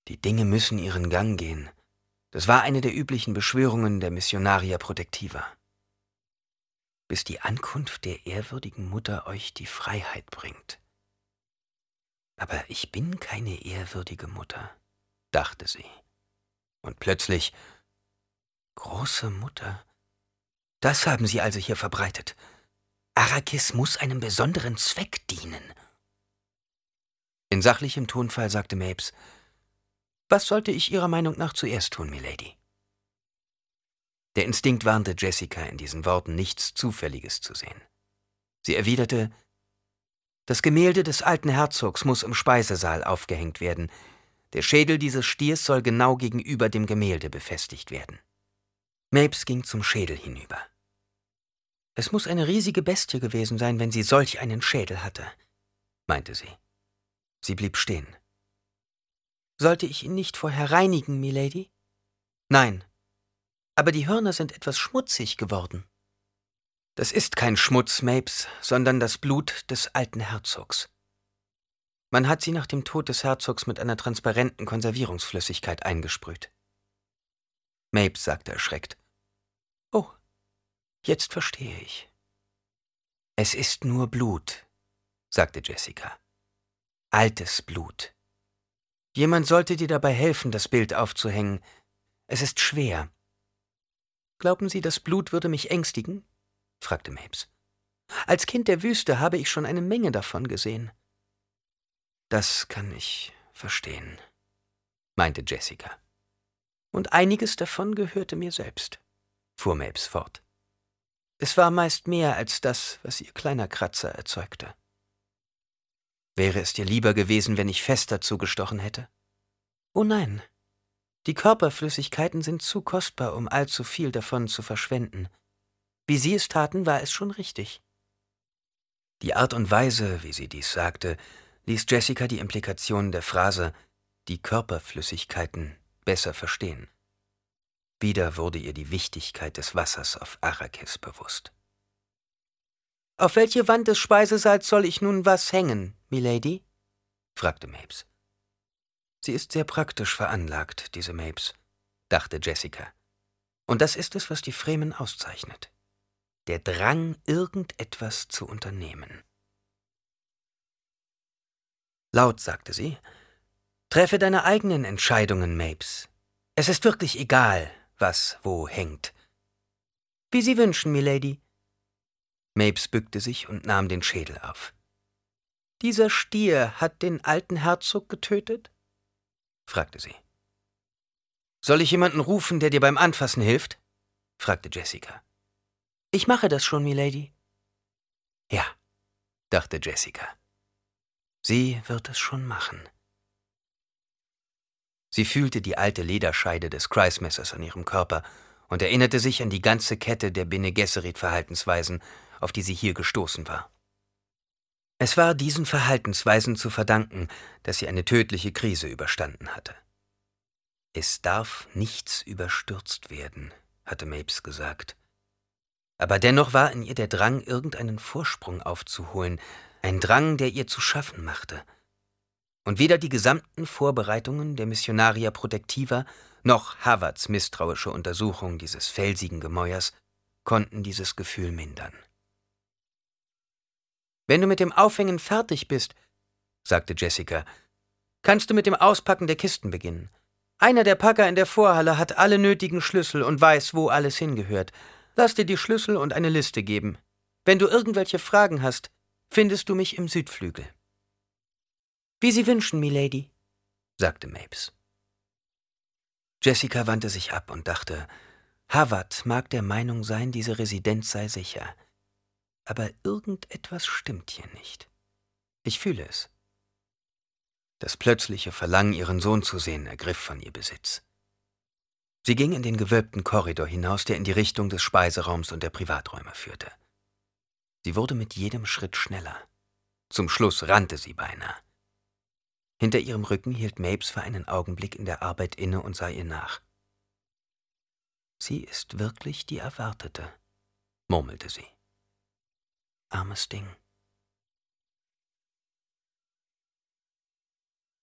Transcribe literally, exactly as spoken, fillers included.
Die Dinge müssen ihren Gang gehen. Das war eine der üblichen Beschwörungen der Missionaria Protectiva. Bis die Ankunft der ehrwürdigen Mutter euch die Freiheit bringt. Aber ich bin keine ehrwürdige Mutter, dachte sie. Und plötzlich, große Mutter, das haben sie also hier verbreitet. Arrakis muss einem besonderen Zweck dienen. In sachlichem Tonfall sagte Mapes: Was sollte ich Ihrer Meinung nach zuerst tun, Milady? Der Instinkt warnte Jessica, in diesen Worten nichts Zufälliges zu sehen. Sie erwiderte: Das Gemälde des alten Herzogs muss im Speisesaal aufgehängt werden. Der Schädel dieses Stiers soll genau gegenüber dem Gemälde befestigt werden. Mapes ging zum Schädel hinüber. Es muss eine riesige Bestie gewesen sein, wenn sie solch einen Schädel hatte, meinte sie. Sie blieb stehen. Sollte ich ihn nicht vorher reinigen, Milady? Nein, aber die Hörner sind etwas schmutzig geworden. Das ist kein Schmutz, Mapes, sondern das Blut des alten Herzogs. Man hat sie nach dem Tod des Herzogs mit einer transparenten Konservierungsflüssigkeit eingesprüht. Mapes sagte erschreckt: Oh, jetzt verstehe ich. Es ist nur Blut, sagte Jessica. Altes Blut. Jemand sollte dir dabei helfen, das Bild aufzuhängen. Es ist schwer. Glauben Sie, das Blut würde mich ängstigen? Fragte Mapes. Als Kind der Wüste habe ich schon eine Menge davon gesehen. Das kann ich verstehen, meinte Jessica. Und einiges davon gehörte mir selbst, fuhr Mapes fort. Es war meist mehr als das, was Ihr kleiner Kratzer erzeugte. Wäre es dir lieber gewesen, wenn ich fester zugestochen hätte? Oh nein, die Körperflüssigkeiten sind zu kostbar, um allzu viel davon zu verschwenden. Wie Sie es taten, war es schon richtig. Die Art und Weise, wie sie dies sagte, ließ Jessica die Implikation der Phrase »die Körperflüssigkeiten« besser verstehen. Wieder wurde ihr die Wichtigkeit des Wassers auf Arrakis bewusst. »Auf welche Wand des Speisesaals soll ich nun was hängen, Milady?« fragte Mapes. Sie ist sehr praktisch veranlagt, diese Mapes, dachte Jessica. Und das ist es, was die Fremen auszeichnet. Der Drang, irgendetwas zu unternehmen. Laut sagte sie: »Treffe deine eigenen Entscheidungen, Mapes. Es ist wirklich egal, was wo hängt.« »Wie Sie wünschen, Milady.« Mapes bückte sich und nahm den Schädel auf. »Dieser Stier hat den alten Herzog getötet?« fragte sie. »Soll ich jemanden rufen, der dir beim Anfassen hilft?« fragte Jessica. »Ich mache das schon, Milady.« »Ja«, dachte Jessica. »Sie wird es schon machen.« Sie fühlte die alte Lederscheide des Kreismessers an ihrem Körper und erinnerte sich an die ganze Kette der Bene Gesserit-Verhaltensweisen, auf die sie hier gestoßen war. Es war diesen Verhaltensweisen zu verdanken, dass sie eine tödliche Krise überstanden hatte. »Es darf nichts überstürzt werden«, hatte Mapes gesagt. Aber dennoch war in ihr der Drang, irgendeinen Vorsprung aufzuholen, ein Drang, der ihr zu schaffen machte. Und weder die gesamten Vorbereitungen der Missionaria Protectiva noch Havards misstrauische Untersuchung dieses felsigen Gemäuers konnten dieses Gefühl mindern. »Wenn du mit dem Aufhängen fertig bist«, sagte Jessica, »kannst du mit dem Auspacken der Kisten beginnen. Einer der Packer in der Vorhalle hat alle nötigen Schlüssel und weiß, wo alles hingehört. Lass dir die Schlüssel und eine Liste geben. Wenn du irgendwelche Fragen hast, findest du mich im Südflügel.« »Wie Sie wünschen, Milady«, sagte Mapes. Jessica wandte sich ab und dachte, Havard mag der Meinung sein, diese Residenz sei sicher. Aber irgendetwas stimmt hier nicht. Ich fühle es. Das plötzliche Verlangen, ihren Sohn zu sehen, ergriff von ihr Besitz. Sie ging in den gewölbten Korridor hinaus, der in die Richtung des Speiseraums und der Privaträume führte. Sie wurde mit jedem Schritt schneller. Zum Schluss rannte sie beinahe. Hinter ihrem Rücken hielt Mapes für einen Augenblick in der Arbeit inne und sah ihr nach. »Sie ist wirklich die Erwartete«, murmelte sie. »Armes Ding.«